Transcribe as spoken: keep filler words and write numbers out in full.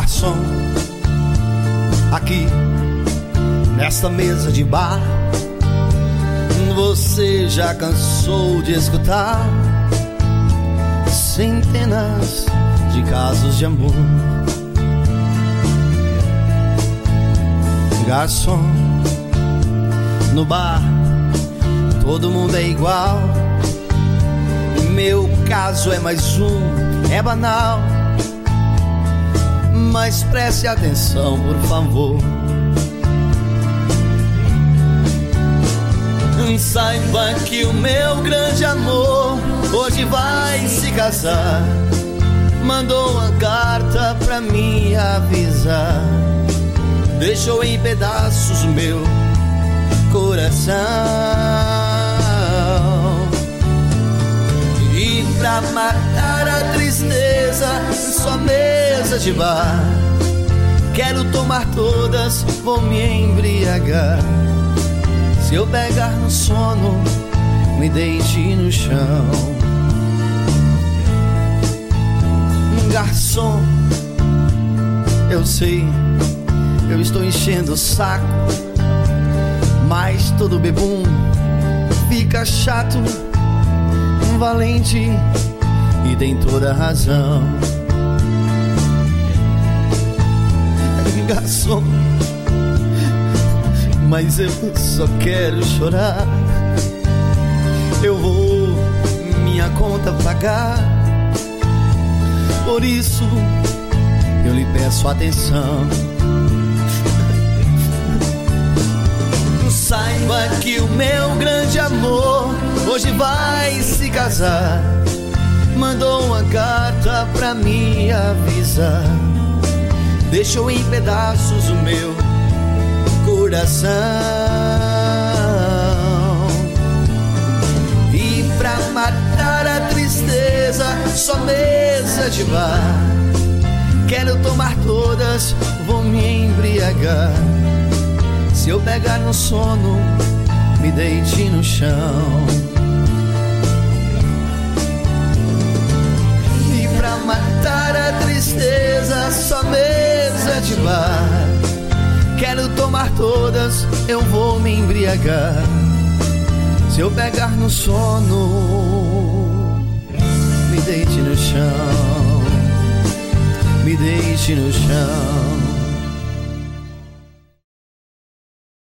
Garçom, aqui nesta mesa de bar, você já cansou de escutar centenas de casos de amor. Garçom, no bar todo mundo é igual. Meu caso é mais um, é banal. Mas preste atenção, por favor. Saiba que o meu grande amor hoje vai se casar. Mandou uma carta pra me avisar. Deixou em pedaços o meu coração. E pra matar a tristeza, sua mesa de bar, quero tomar todas, vou me embriagar. Se eu pegar no sono, me deite no chão. Garçom, eu sei, eu estou enchendo o saco, mas todo bebum fica chato. Valente e tem toda a razão. Garçom, mas eu só quero chorar. Eu vou minha conta pagar. Por isso eu lhe peço atenção. Saiba que o meu grande amor hoje vai se casar. Mandou uma carta pra me avisar. Deixou em pedaços o meu coração. E pra matar a tristeza, só mesa de bar, quero tomar todas, vou me embriagar. Se eu pegar no sono, me deite no chão. E pra matar a tristeza, só mesa de bar, quero tomar todas, eu vou me embriagar. Se eu pegar no sono, me deite no chão. Me deite no chão.